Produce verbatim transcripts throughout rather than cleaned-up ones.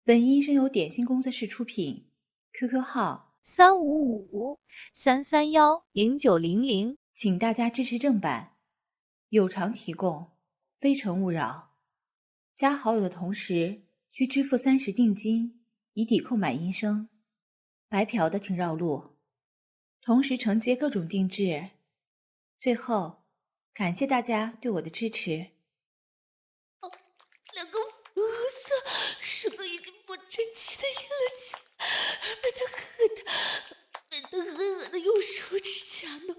本音声由点心工作室出品 ，Q Q 号三五五三三幺零九零零， 请大家支持正版，有偿提供，非诚勿扰。加好友的同时需支付三十定金，以抵购买音声。白嫖的请绕路，同时承接各种定制。最后，感谢大家对我的支持。 哦，两个肤色手都已经不争气的硬了起来，被他狠的，被他狠狠的用手指掐弄，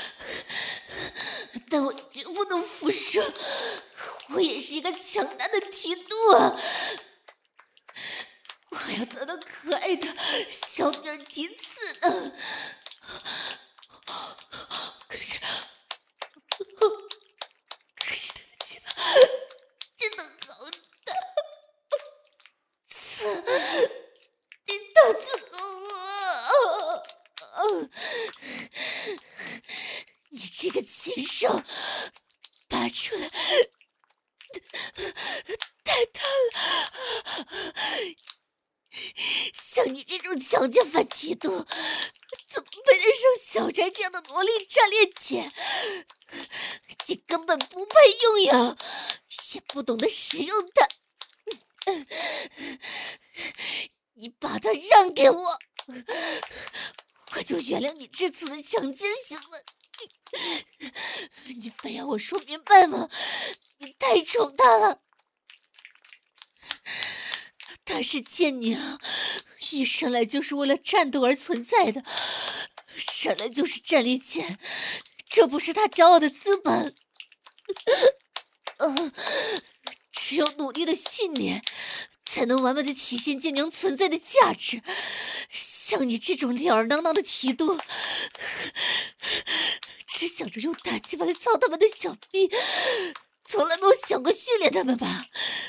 但我绝不能服输，我也是一个强大的提督啊！我还要得到可爱的小米儿提刺呢。可是，可是他的鸡巴真的好大，刺你大刺狗啊！你这个禽兽，拔出来太大了！像你这种强奸犯提督，怎么配得上小柴这样的萝莉战列姐？你根本不配拥有，也不懂得使用它。你把它让给我，我就原谅你这次的强奸行为。你非要我说明白吗？你太宠他了。她是贱娘，一生来就是为了战斗而存在的，生来就是战利剑，这不是她骄傲的资本。呃，只有努力的训练，才能完美的体现贱娘存在的价值。像你这种吊儿郎当的提督，只想着用大鸡巴来操他们的小逼，从来没有想过训练他们吧？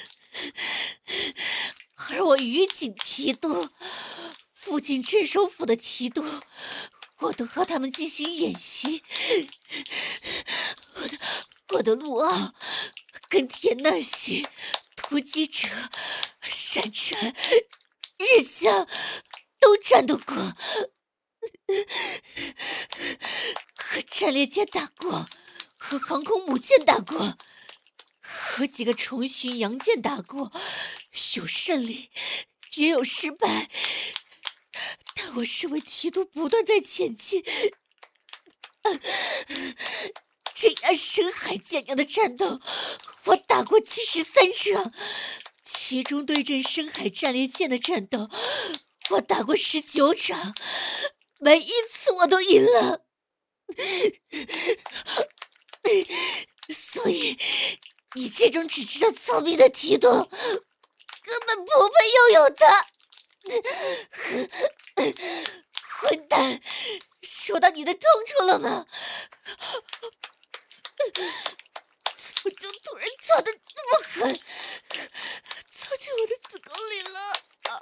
而我余景提督，附近镇守府的提督，我都和他们进行演习。我的我的陆奥、跟田难行、突击者、山川、日向都战斗过，和战列舰打过，和航空母舰打过，和几个重巡洋舰打过，有胜利，也有失败。但我身为提督，不断在前进。呃、这样深海舰娘的战斗，我打过七十三场，其中对阵深海战列舰的战斗，我打过十九场，每一次我都赢了。所以，你这种只知道操逼的提督，根本不配拥有它。混蛋，说到你的痛处了吗？怎么就突然操得这么狠，操进我的子宫里了？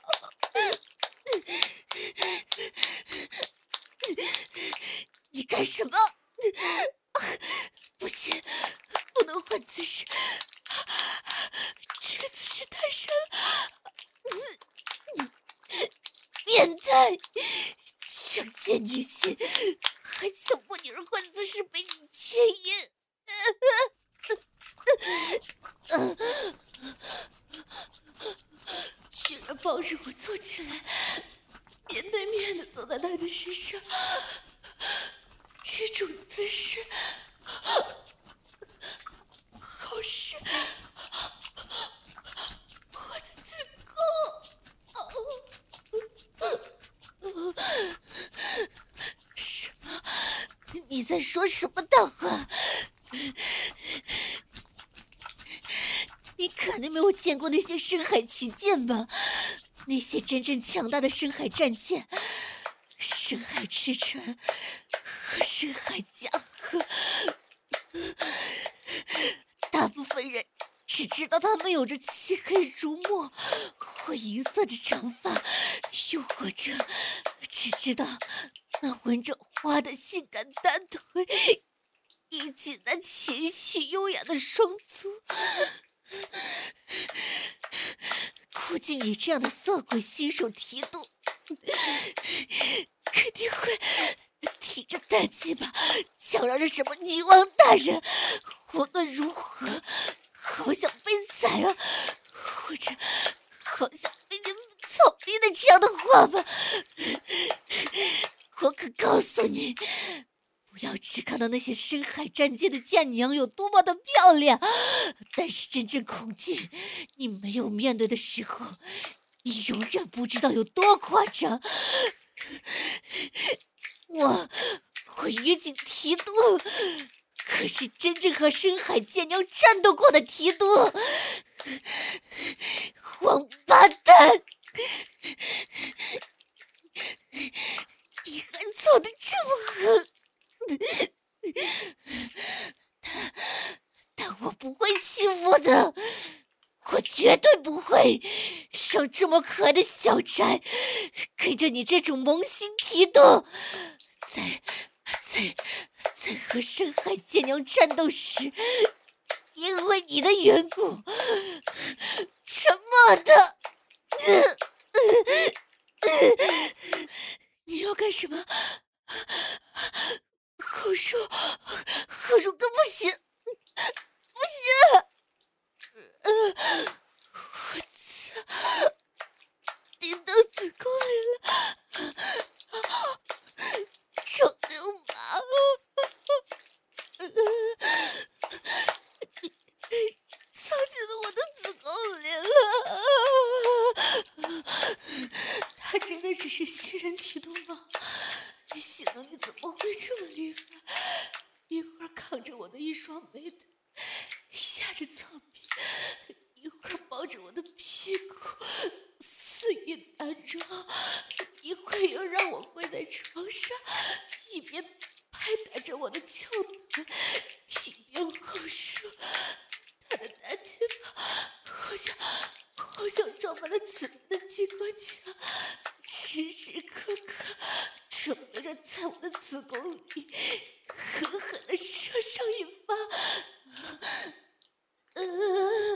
你干什么？不行，不能换姿势，这个姿势太深了。变态，强奸女性，还强迫女人换姿势被你牵引。居然抱着我坐起来，面对面的坐在他的身上，这种姿势好深，我的子宫。什么？你在说什么大话？你肯定没有见过那些深海旗舰吧？那些真正强大的深海战舰，深海赤船和深海嘉禾，大部分人只知道他们有着漆黑如墨或银色的长发，又或者只知道那纹着花的性感大腿，以及那纤细优雅的双足。 估计你这样的色鬼新手提督，肯定会提着大鸡巴叫嚷着什么女王大人，无论如何，好想被宰啊，或者好想被你们草逼的这样的话吧。我可告诉你，不要只看到那些深海战舰的舰娘有多么的漂亮，但是真正恐惧你没有面对的时候，你永远不知道有多夸张。我我约景提督可是真正和深海舰娘战斗过的提督，王八蛋，你还操得这么狠！但但我不会欺负的，我绝对不会上这么可爱的小宅，跟着你这种萌新提督，在在在和深海舰娘战斗时，因为你的缘故，沉默的。呃呃呃、你要干什么？好说，好说更不行，不行！呃，我操，顶到子宫里了，臭流氓！呃，操进了我的子宫里了！他真的只是新人提督吗？戏子你怎么会这么厉害？一会儿扛着我的一双美腿，下着草皮，一会儿抱着我的屁股，肆意打桩，一会儿又让我跪在床上，一边拍打着我的翘臀，一边后说他的大鸡巴好像好像装满了紫色的机关枪，时时刻刻准备着在我的子宫里狠狠地射上一发。呃，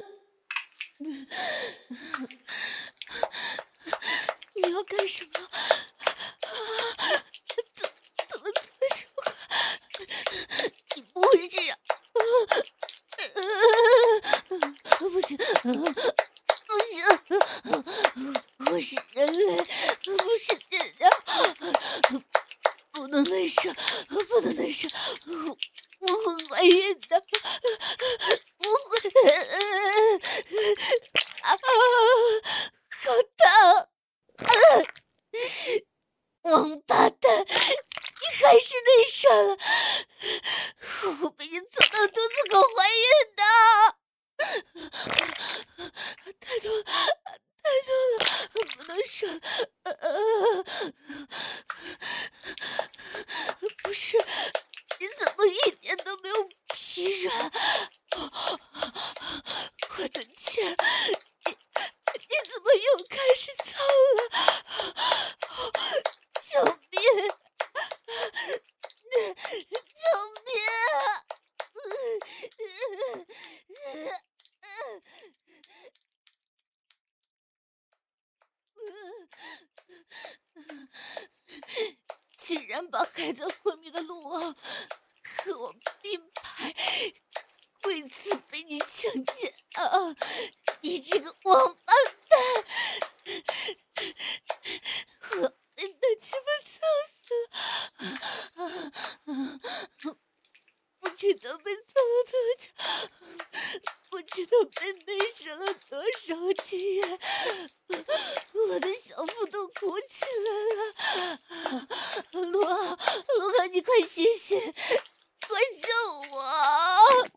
你要干什么？啊，怎怎么怎么这么快？你不会这样？呃，不行，不行，我是人类，不是舰娘。不能内射，不能内射，我我会怀孕的，我会，啊，好疼！啊，王八蛋，你还是内射了，我被你操到肚子口怀孕的，太多了，太多了，不能射了。呃不是，你怎么一点都没有疲软？我的天，你你怎么又开始操了？救命！救命！竟然把还在昏迷的陆王和我并排，为此被你强奸啊！你这个王八蛋！我被大鸡巴操死了！不知道被操了多久，不知道被内射了多少次，我的小腹都鼓起来了。陆昂，陆昂，你快醒醒，快救我！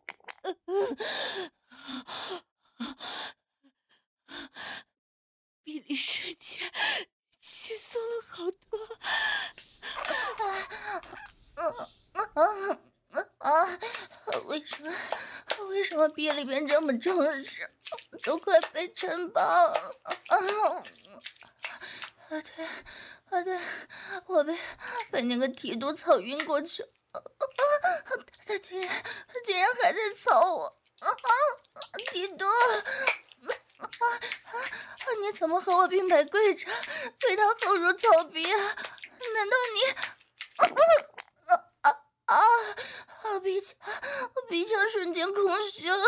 比利瞬间轻松了好多。啊！为什么？为什么鼻里边这么重的事，都快被撑爆了？啊！啊对，啊对，我被被那个提督操晕过去，啊！他竟然竟然还在操我！ 提督，你怎么和我并排跪着，跪到后如草皮啊？难道你……啊啊啊！鼻腔，鼻腔瞬间空虚了。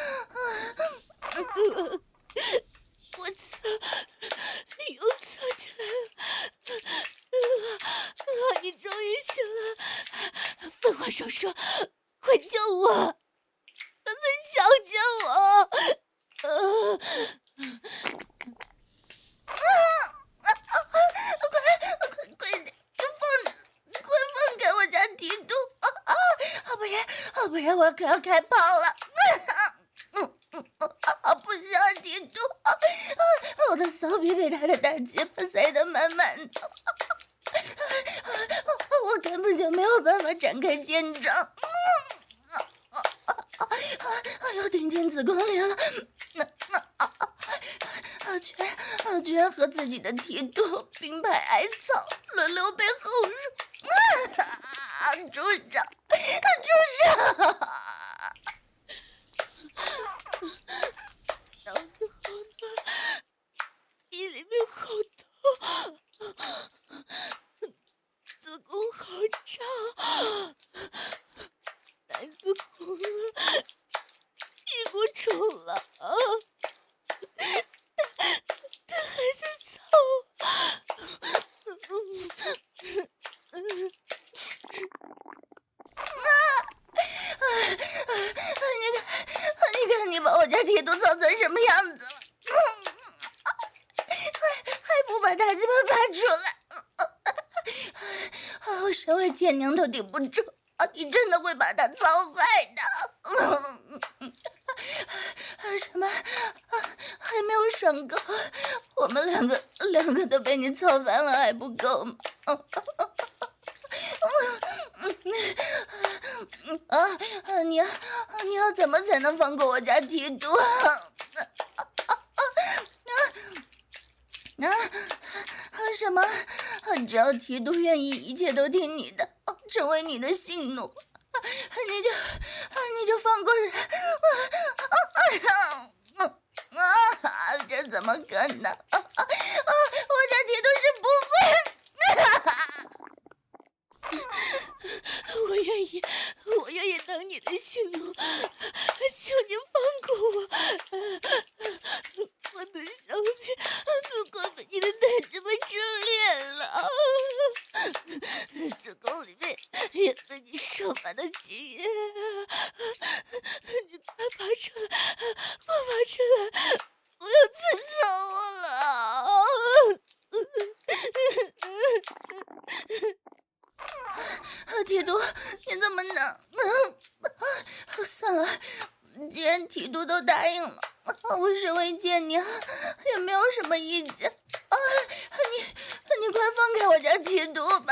我操！你又操起来了！乐乐，你终于醒了！废话少说，快救我！再救救我！呃， 啊啊啊！快快快点，放，快放开我家提督！啊啊啊！不然啊，不然我可要开炮了！嗯嗯啊！不行啊，提督！啊啊！我的骚逼被他的大鸡巴塞得满满的，我根本就没有办法展开肩章。嗯啊！要顶进子宫里了，那那啊啊啊！居然啊居然和自己的提督并排挨操，轮流被后入。啊！住手！住手！ 脑子好乱，胃里面好痛，子宫好胀，奶子红了，屁股肿了，他还在操。 你看，你看，你把我家提督操成什么样子了？还还不把大鸡巴拔出来？啊！我身为贱娘都顶不住啊！你真的会把他操坏的。什么？还没有爽够？我们两个两个都被你操烦了，还不够吗？啊！你要你要怎么才能放过我家提督啊？啊啊！什么？只要提督愿意，一切都听你的，成为你的性奴，你就你就放过他。啊！这怎么可能？啊！我家提督是不会。 我愿意，我愿意当你的性奴，求你放过我！我的小屁都快被你的大鸡巴挣裂了，子宫里面也被你射满了精液，你快拔出来，快拔出来！不要再操我了！ 提督，你怎么能……嗯，算了，既然提督都答应了，我身为贱娘也没有什么意见。啊，你你快放开我家提督吧！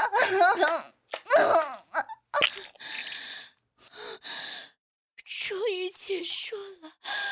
终于结束了。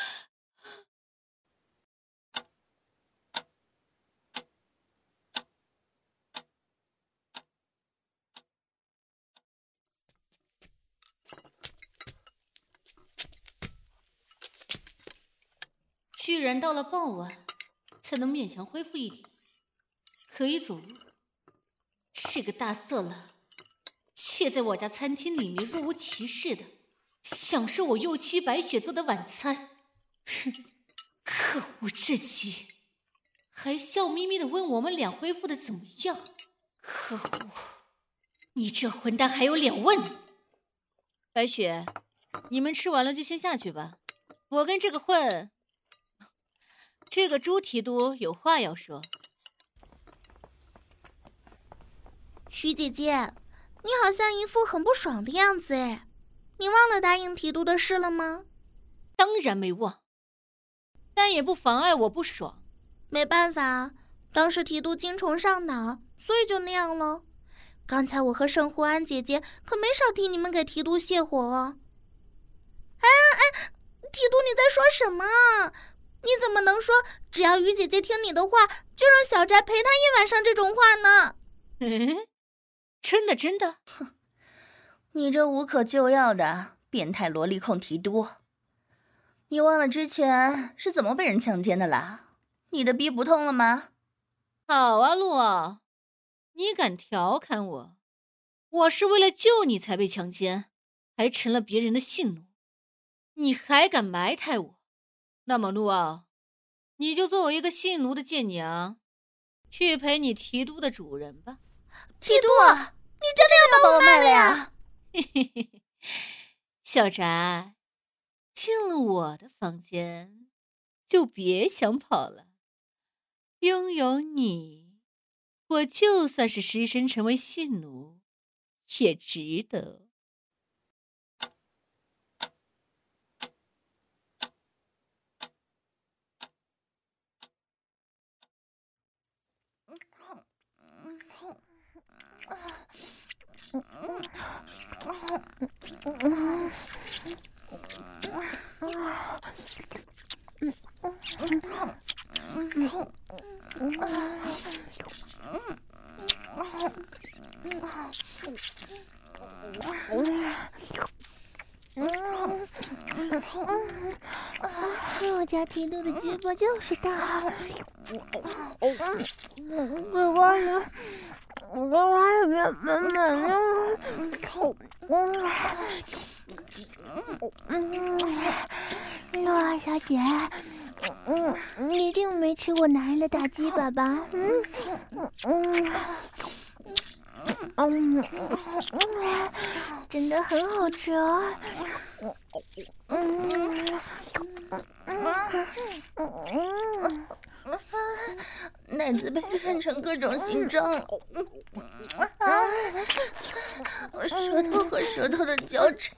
居然到了傍晚才能勉强恢复一点，可以走路。这个大色狼却在我家餐厅里面若无其事的享受我右妻白雪做的晚餐，哼，可恶至极！还笑眯眯的问我们俩恢复的怎么样，可恶！你这混蛋还有脸问？白雪，你们吃完了就先下去吧，我跟这个混。这个猪提督有话要说。 徐姐姐，你好像一副很不爽的样子哎，你忘了答应提督的事了吗？ 当然没忘，但也不妨碍我不爽。 没办法，当时提督精虫上脑，所以就那样了。刚才我和圣护安姐姐可没少替你们给提督泄火哦。哎哎，提督你在说什么？你怎么能说只要于姐姐听你的话，就让小翟陪她一晚上这种话呢？ 嗯，真的真的？ 哼，你这无可救药的变态萝莉控提督， 你忘了之前是怎么被人强奸的啦？你的逼不痛了吗？ 好啊，陆傲，你敢调侃我？我是为了救你才被强奸，还成了别人的性奴，你还敢埋汰我？那么陆傲，你就做我一个性奴的贱娘，去陪你提督的主人吧。 提督，你真的要把我卖了呀？ 嘿嘿嘿，小翟，进了我的房间，就别想跑了。拥有你，我就算是尸身成为性奴，也值得。 我家提督的鸡巴就是大，嘴巴里，我嘴巴里面满满的。陆傲小姐，嗯，你一定没吃过男人的大鸡巴吧？嗯嗯嗯嗯，真的很好吃哦。嗯嗯， 奶子被变成各种形状了，啊！舌头和舌头的交缠，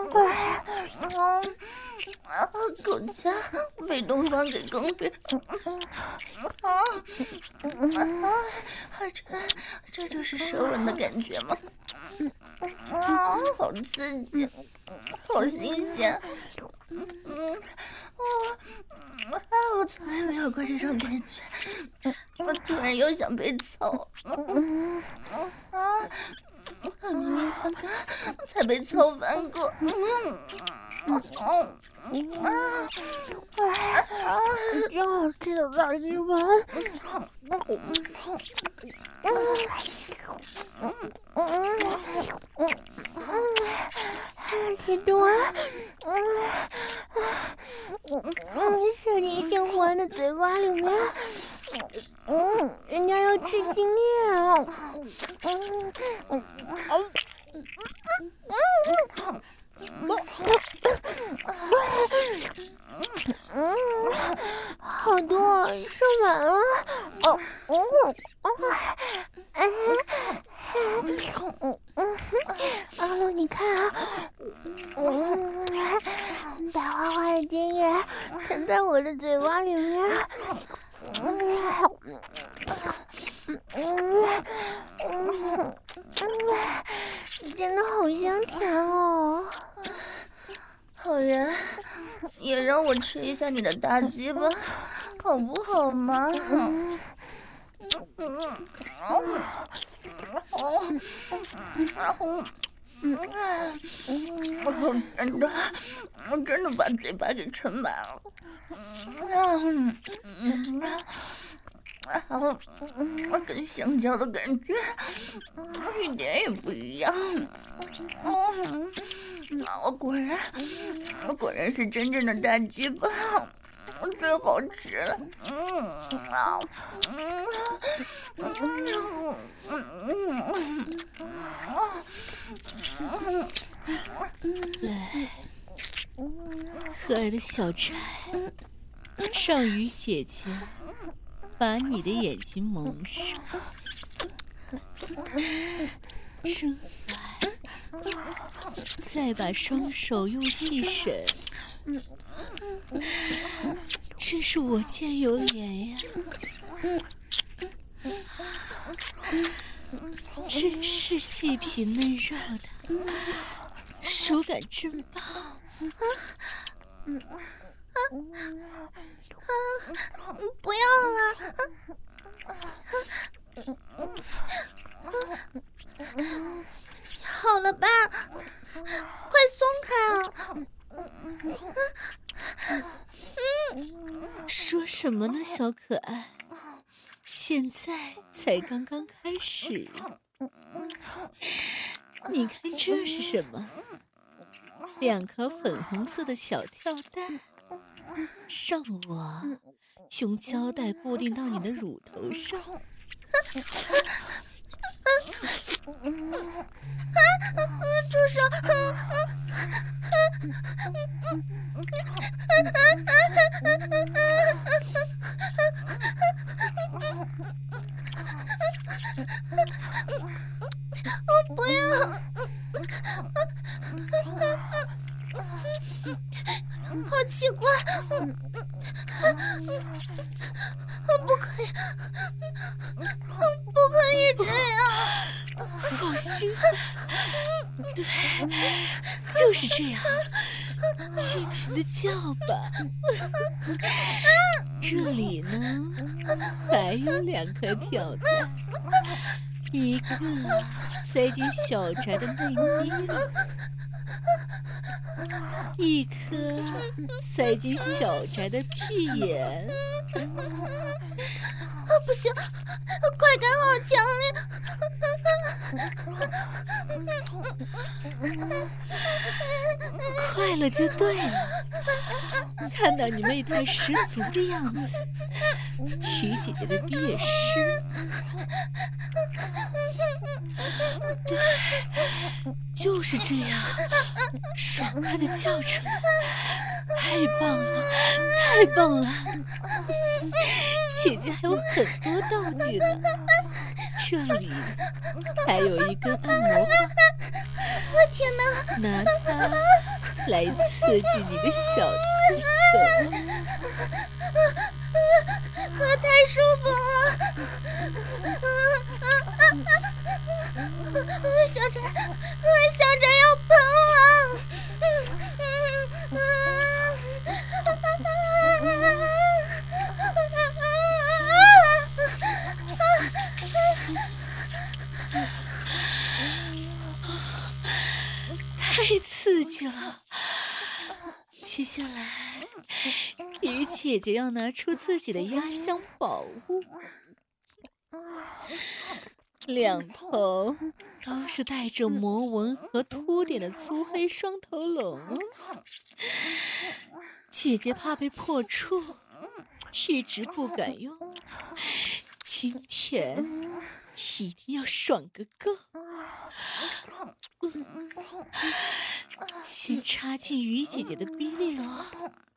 啊！口腔被东方给攻略，啊啊！这这就是舌吻的感觉吗？啊，好刺激，好新鲜，嗯嗯，我啊，我从来没有过这种感觉，我突然又想被操，嗯啊，明明刚刚才被操翻过，嗯嗯。啊！啊！ 真好吃的大鸡巴！提督，是你姓黄的嘴巴里面，嗯，人家要吃精液啊！嗯嗯嗯。嗯，好多，射满了。哦哦哦，嗯嗯嗯，阿陆，你看啊，嗯，白花花的精液沉在我的嘴巴里面。嗯嗯嗯嗯，真的好香甜哦。 好人，也让我吃一下你的大鸡巴，好不好嘛？嗯嗯哦哦哦嗯，真的，我真的把嘴巴给撑满了。嗯嗯啊，跟香蕉的感觉一点也不一样。嗯。我果然，果然是真正的大鸡巴，最好吃了。嗯啊，嗯嗯嗯嗯，来，可爱的小翟，让鱼姐姐把你的眼睛蒙上，真再把双手用细绳，真是我见犹怜呀！真是细皮嫩肉的，手感真棒！ 啊啊！不要了！好了吧，快松开啊！ 什么呢，小可爱？现在才刚刚开始。你看这是什么？两颗粉红色的小跳蛋，让我用胶带固定到你的乳头上。 住手！我不要！好奇怪！不可以，不可以这样！ 好兴奋！对，就是这样，尽情的叫吧。这里呢，还有两颗跳蛋，一个塞进小宅的内衣里，一颗塞进小宅的屁眼。 啊，不行，快感好强烈！ 快乐就对了。看到你媚态十足的样子，徐姐姐的逼也湿。对，就是这样，爽快的叫出来，太棒了，太棒了！姐姐还有很多道具呢，这里还有一根按摩棒， 我天哪！ 拿它来刺激你的小弟弟。 太舒服了！小宅，小宅要喷了！ 太刺激了！接下来，鱼姐姐要拿出自己的压箱宝物，两头都是带着魔纹和凸点的粗黑双头龙。姐姐怕被破处，一直不敢用，今天一定要爽个够。先插进鱼姐姐的逼里喽！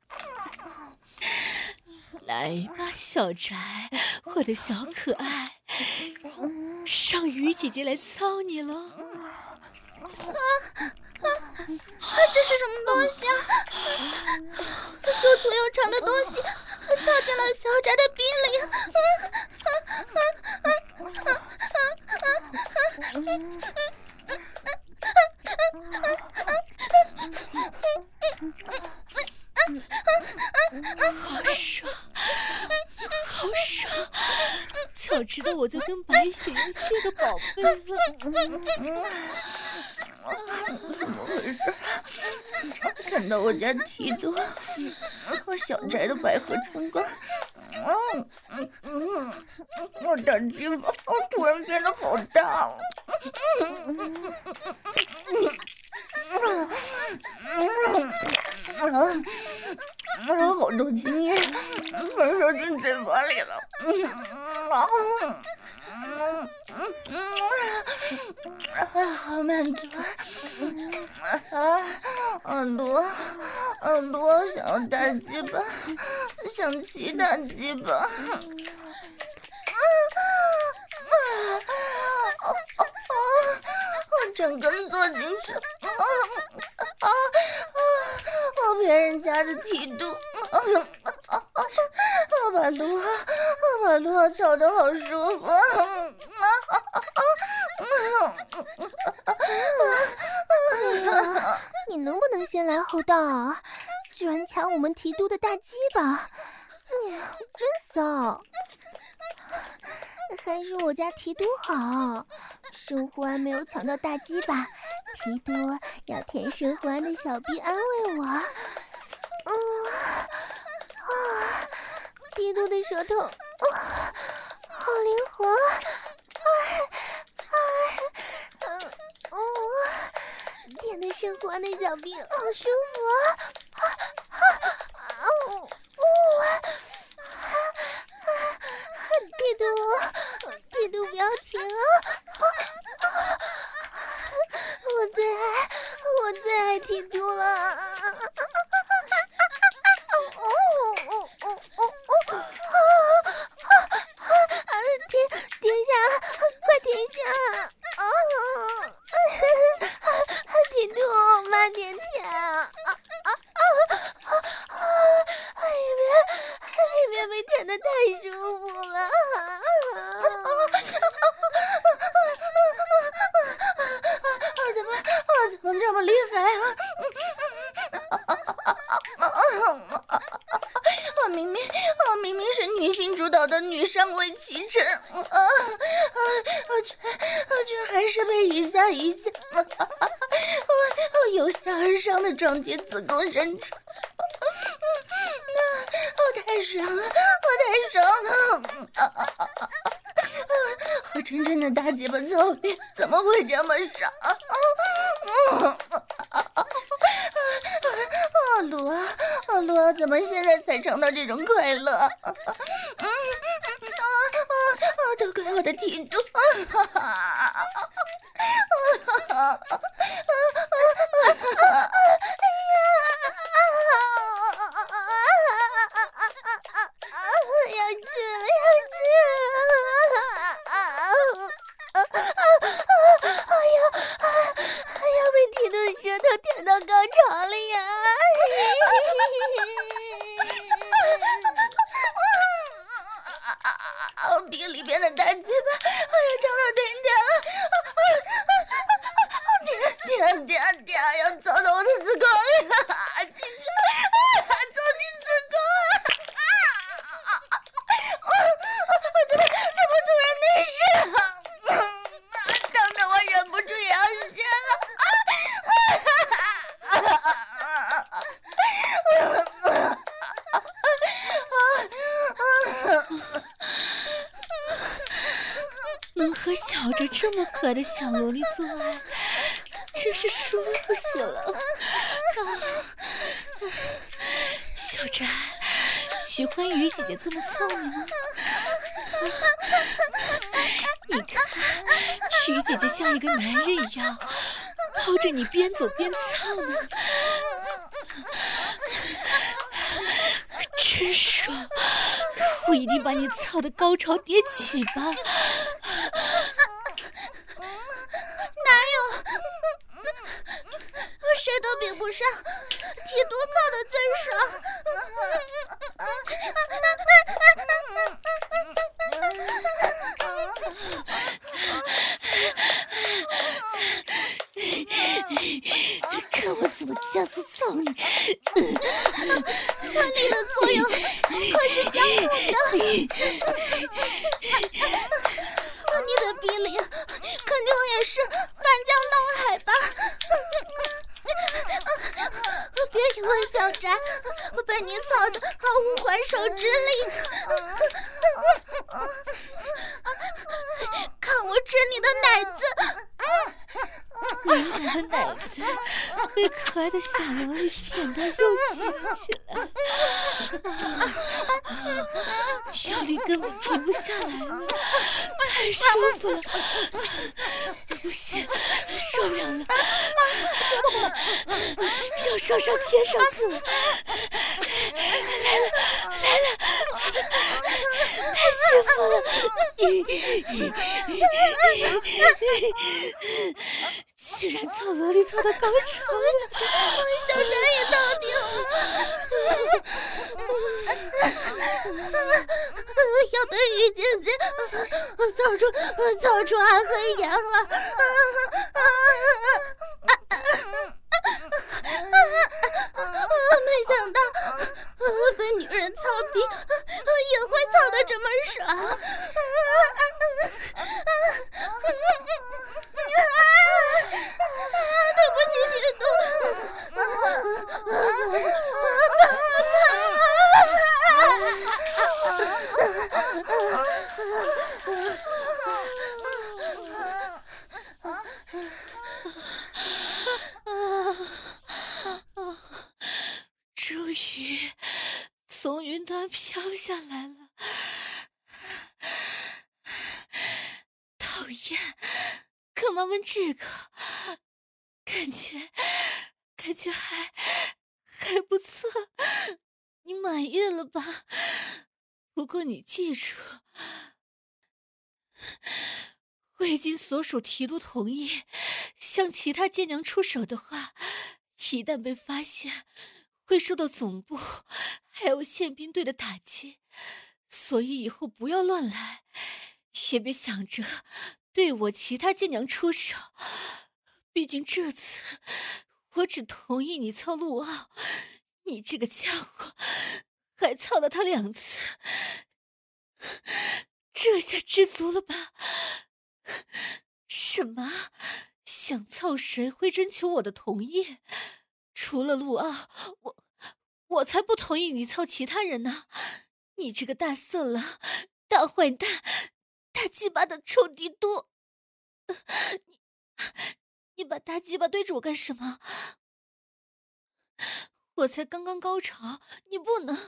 来吧，小宅，我的小可爱，让鱼姐姐来操你喽！ 啊啊啊！这是什么东西啊？又粗又长的东西插进了小宅的逼里！啊啊啊啊啊啊！ 好爽，好爽！早知道我就跟白雪用这个宝贝了。 怎么回事？看到我家提督和小宅的百合春光，嗯嗯嗯，我大鸡巴突然变得好大了。啊，好多精液喷射进嘴巴里了。啊，嗯嗯嗯，好满足啊！耳朵，耳朵想要大鸡巴，想骑大鸡巴。啊啊啊啊！我整根坐进去，啊啊啊！我被人家的剃度，啊啊啊！我把肚，我把肚操得好舒服，啊啊啊！你能不能先来后到啊？居然抢我们提督的大鸡巴，嗯，真骚！还是我家提督好，生活安没有抢到大鸡巴，提督要舔生活安的小臂安慰我。嗯啊，提剃度的舌头，哦，好灵活，哎哎，嗯哦，舔的生活的小臂好舒服啊！啊啊哦哦！剃度，剃度不要停啊！我最爱，我最爱剃度了！停，停下，快停下！哦，剃度，慢点舔！啊啊啊！啊！里面，里面被舔得太舒服了！怎么，怎么这么厉害啊？我明明，我明明是女性主导的女上位骑乘，啊啊！我却，我却还是被一下一下，我我由下而上的撞击子宫深处，我太爽了，我太爽了！我真正的大鸡巴操逼怎么会这么爽？哦，鲁啊，哦鲁啊，怎么现在才尝到这种快乐？嗯嗯啊啊啊！都怪我的剃度！要去了，要去了！哎呀，哎呀，被剃度舌头舔到高潮了呀！我鼻里边的大鸡巴，哎呀，长到顶点了！舔舔舔舔，要走到我的子宫里了！进去，走进子宫了！我我怎么怎么突然内射？疼得我忍不住也要泄了！ 能和小哲这么可爱的小萝莉做爱，真是舒服死了。啊、小哲，喜欢于姐姐这么操你吗？啊、你看，于姐姐像一个男人一样抱着你边走边操呢，真爽！我一定把你操得高潮迭起吧！ 哪有？谁都比不上剃度操的最爽。 看我怎么加速操你！ 原力的作用可是相互的。你的逼里肯定也是翻江倒海吧？别以为小翟我被你操得毫无还手之力。看我吃你的奶子！ 敏感的奶子被可爱的小萝莉舔得又紧起来，啊、小莉根本停不下来了，太舒服了，不行，受不了了，要上上天上去了，来了来了，太幸福了！居然操萝莉操到高潮， 小翟也到顶了。要被于姐姐造出造出暗黑炎了。没想到被女人操逼也会操得这么爽。对不起，剃度。 下来了。讨厌，干嘛问这个？感觉感觉还还不错，你满意了吧？不过你记住，未经所属提督同意向其他奸娘出手的话，一旦被发现会受到总部还有宪兵队的打击，所以以后不要乱来，也别想着对我其他奸娘出手。毕竟这次我只同意你操陆傲，你这个家伙还操了他两次，这下知足了吧？什么？想操谁会征求我的同意？除了陆傲，我我才不同意你操其他人呢！你这个大色狼、大坏蛋、大鸡巴的臭帝都！你你把大鸡巴对着我干什么？我才刚刚高潮，你不能！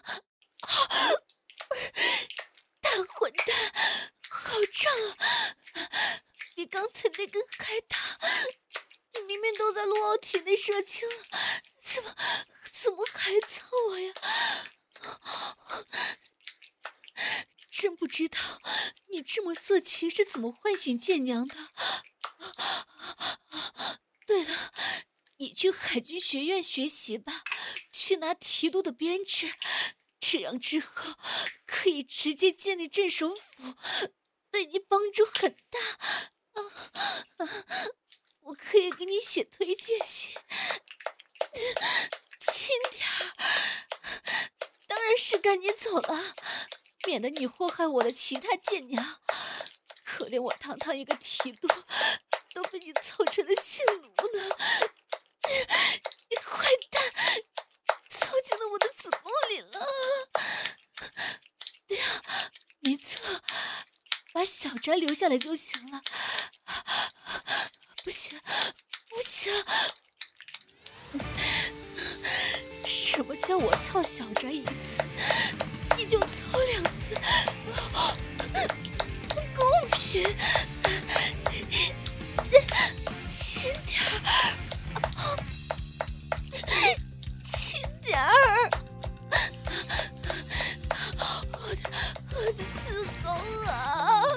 大混蛋，好胀啊！比刚才那根还大！你明明都在陆傲体内射精了，怎么怎么还操我呀？真不知道你这么色情是怎么唤醒贱娘的。对了，你去海军学院学习吧，去拿提督的编制，这样之后可以直接建立镇守府，对你帮助很大。啊啊、我可以给你写推荐信。轻点儿，当然是赶紧走了，免得你祸害我的其他贱娘。可怜我堂堂一个提督，都被你操成了性奴呢！你坏蛋，操进了我的子宫里了！对呀，没错，把小宅留下来就行了。不行，不行！什么叫我操小宅一次，你就操两次？不公平！轻点儿，轻点儿！我的我的子宫啊！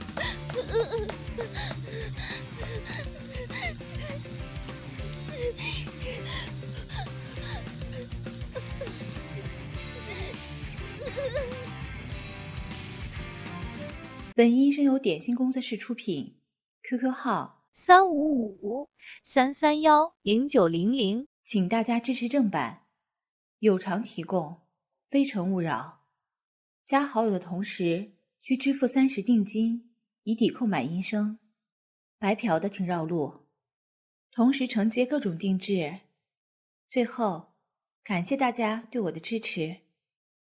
本音声由点心工作室出品 ，Q Q 号三五五五三三幺零九零零， 请大家支持正版，有偿提供，非诚勿扰。加好友的同时需支付三十定金，以抵购买音声。白嫖的请绕路，同时承接各种定制。最后，感谢大家对我的支持。